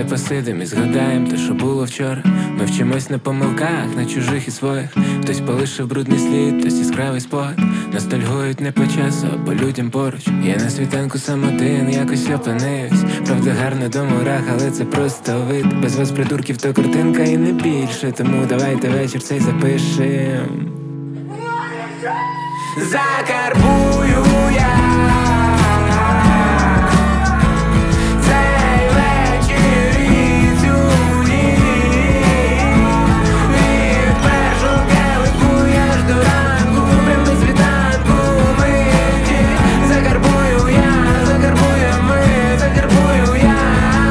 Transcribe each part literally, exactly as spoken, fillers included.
Давай посидим і згадаєм те, що було вчора. Ми вчимось на помилках, на чужих і своїх. Хтось полишив брудний слід, хтось яскравий спогад. Ностальгують не по часу, а по людям поруч. Я на світанку сам один, якось опинився. Правда гарно до мурах, але це просто вид. Без вас, придурків, то картинка і не більше. Тому давайте вечір цей запишем. Закарбую я цей вечір і цю ніч. Від першого келиху я ж до ранку, прям до світанку миті. Закарбую я, закарбуємо ми, закарбую я.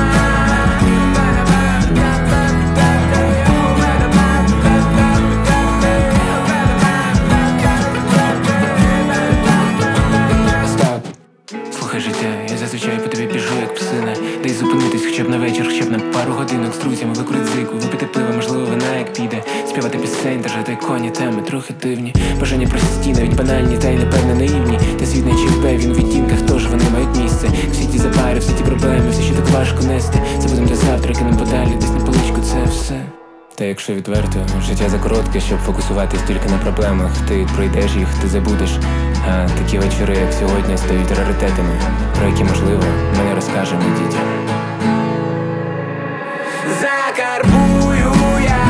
Стоп, слухай життя, я зазвичай по тобі біжу, як псина. Дай зупинитись хоча б на вечір, хоча б на пару годинок з друзями. Викурить зику, випити пиво, можливо вина як піде. Співати пісень, держати коні, теми трохи дивні. Бажання прості, навіть банальні, та й напевне наївні. Та світ не чіпе, він у відтінках, тож вони мають місце. Всі ті запари, всі ті проблеми, все, що так важко нести. Це будем до завтра, кинем подалі, десь на поличку це все. Та якщо відверто, життя закоротке, щоб фокусуватись тільки на проблемах. Ти пройдеш їх, ти забудеш. А такі вечори, як сьогодні, стають раритетами, про які, можливо, ми не розкажемо дітям. Закарбую я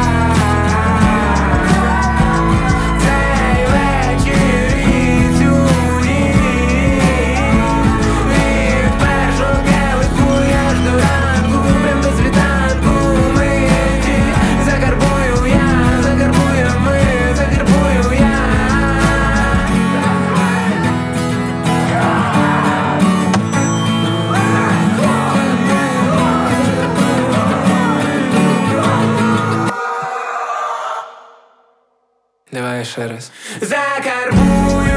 цей вечір і цю ніч. Від першого келиху я ж до ранку, прям до світанку миті. Закарбую я, закарбуємо ми, закарбую я. Давай ще раз. Закарбую